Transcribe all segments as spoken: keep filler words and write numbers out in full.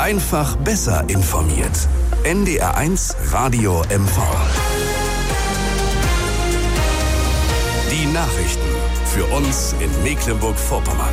Einfach besser informiert. N D R eins Radio M V. Die Nachrichten für uns in Mecklenburg-Vorpommern.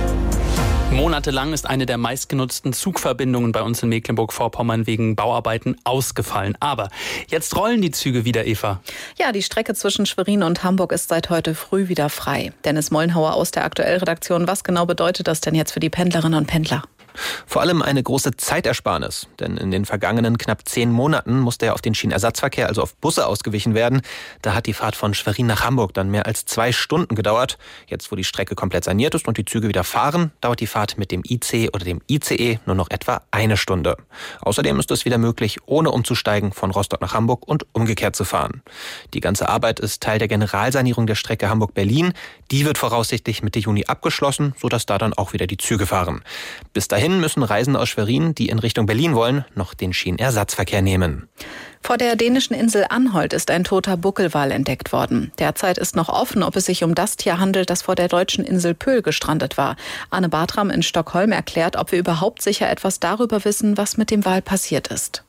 Monatelang ist eine der meistgenutzten Zugverbindungen bei uns in Mecklenburg-Vorpommern wegen Bauarbeiten ausgefallen. Aber jetzt rollen die Züge wieder, Eva. Ja, die Strecke zwischen Schwerin und Hamburg ist seit heute früh wieder frei. Dennis Mollenhauer aus der Aktuell-Redaktion. Was genau bedeutet das denn jetzt für die Pendlerinnen und Pendler? Vor allem eine große Zeitersparnis, denn in den vergangenen knapp zehn Monaten musste ja auf den Schienenersatzverkehr, also auf Busse, ausgewichen werden. Da hat die Fahrt von Schwerin nach Hamburg dann mehr als zwei Stunden gedauert. Jetzt, wo die Strecke komplett saniert ist und die Züge wieder fahren, dauert die Fahrt mit dem I C oder dem I C E nur noch etwa eine Stunde. Außerdem ist es wieder möglich, ohne umzusteigen, von Rostock nach Hamburg und umgekehrt zu fahren. Die ganze Arbeit ist Teil der Generalsanierung der Strecke Hamburg-Berlin. Die wird voraussichtlich Mitte Juni abgeschlossen, sodass da dann auch wieder die Züge fahren. Bis dahin müssen Reisende aus Schwerin, die in Richtung Berlin wollen, noch den Schienenersatzverkehr nehmen. Vor der dänischen Insel Anholt ist ein toter Buckelwal entdeckt worden. Derzeit ist noch offen, ob es sich um das Tier handelt, das vor der deutschen Insel Pöhl gestrandet war. Arne Bartram in Stockholm erklärt, ob wir überhaupt sicher etwas darüber wissen, was mit dem Wal passiert ist.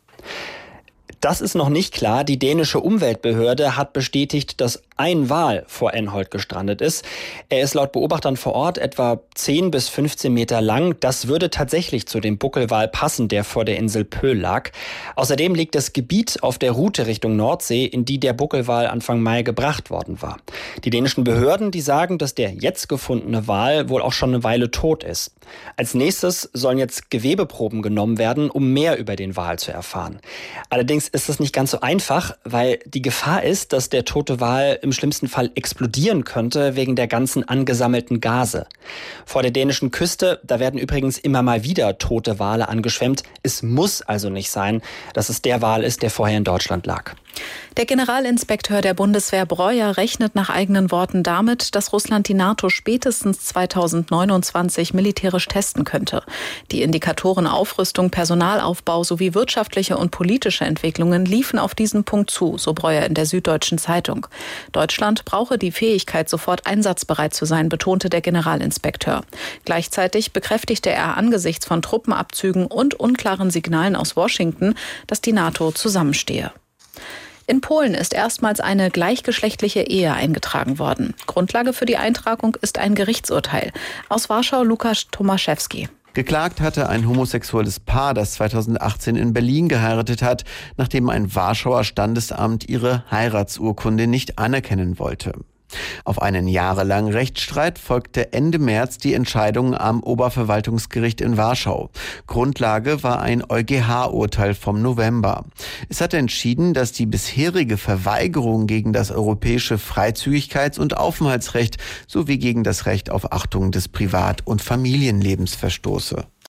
Das ist noch nicht klar. Die dänische Umweltbehörde hat bestätigt, dass ein Wal vor Anholt gestrandet ist. Er ist laut Beobachtern vor Ort etwa zehn bis fünfzehn Meter lang. Das würde tatsächlich zu dem Buckelwal passen, der vor der Insel Pöhl lag. Außerdem liegt das Gebiet auf der Route Richtung Nordsee, in die der Buckelwal Anfang Mai gebracht worden war. Die dänischen Behörden, die sagen, dass der jetzt gefundene Wal wohl auch schon eine Weile tot ist. Als nächstes sollen jetzt Gewebeproben genommen werden, um mehr über den Wal zu erfahren. Allerdings ist das nicht ganz so einfach, weil die Gefahr ist, dass der tote Wal im schlimmsten Fall explodieren könnte wegen der ganzen angesammelten Gase. Vor der dänischen Küste, da werden übrigens immer mal wieder tote Wale angeschwemmt. Es muss also nicht sein, dass es der Wal ist, der vorher in Deutschland lag. Der Generalinspekteur der Bundeswehr Breuer rechnet nach eigenen Worten damit, dass Russland die NATO spätestens zweitausendneunundzwanzig militärisch testen könnte. Die Indikatoren Aufrüstung, Personalaufbau sowie wirtschaftliche und politische Entwicklungen liefen auf diesen Punkt zu, so Breuer in der Süddeutschen Zeitung. Deutschland brauche die Fähigkeit, sofort einsatzbereit zu sein, betonte der Generalinspekteur. Gleichzeitig bekräftigte er angesichts von Truppenabzügen und unklaren Signalen aus Washington, dass die NATO zusammenstehe. In Polen ist erstmals eine gleichgeschlechtliche Ehe eingetragen worden. Grundlage für die Eintragung ist ein Gerichtsurteil. Aus Warschau Lukasz Tomaszewski. Geklagt hatte ein homosexuelles Paar, das zweitausendachtzehn in Berlin geheiratet hat, nachdem ein Warschauer Standesamt ihre Heiratsurkunde nicht anerkennen wollte. Auf einen jahrelangen Rechtsstreit folgte Ende März die Entscheidung am Oberverwaltungsgericht in Warschau. Grundlage war ein EuGH-Urteil vom November. Es hatte entschieden, dass die bisherige Verweigerung gegen das europäische Freizügigkeits- und Aufenthaltsrecht sowie gegen das Recht auf Achtung des Privat- und Familienlebens verstoße.